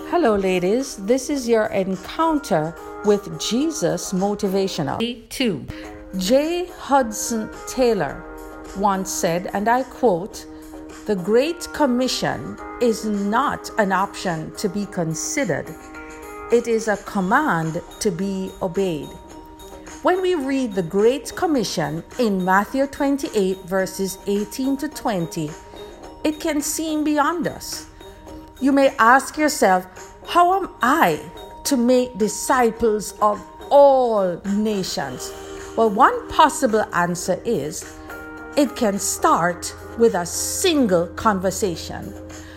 Hello, ladies. This is your encounter with Jesus motivational. 2. J. Hudson Taylor once said, and I quote, "The Great Commission is not an option to be considered. It is a command to be obeyed." When we read the Great Commission in Matthew 28 verses 18 to 20, it can seem beyond us. You may ask yourself, how am I to make disciples of all nations? Well, one possible answer is it can start with a single conversation.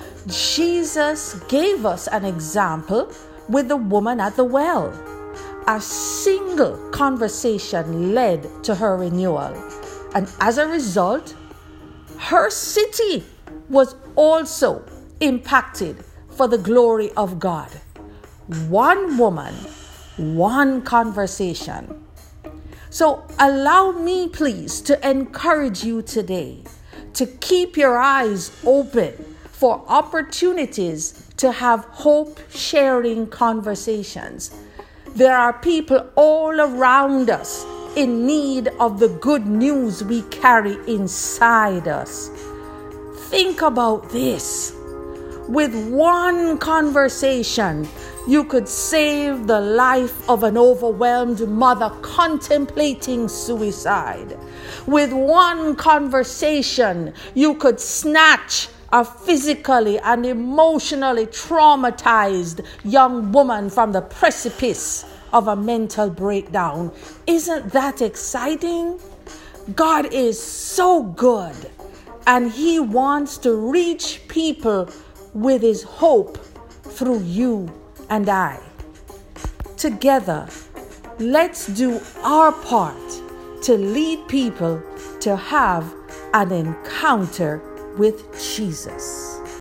Jesus gave us an example with the woman at the well. A single conversation led to her renewal, and as a result, her city was also impacted for the glory of God. One woman, one conversation. So allow me, please, to encourage you today to keep your eyes open for opportunities to have hope-sharing conversations. There are people all around us in need of the good news we carry inside us. Think about this. With one conversation, you could save the life of an overwhelmed mother contemplating suicide. With one conversation, you could snatch a physically and emotionally traumatized young woman from the precipice of a mental breakdown. Isn't that exciting? God is so good, and He wants to reach people with His hope through you and I. Together, let's do our part to lead people to have an encounter with Jesus.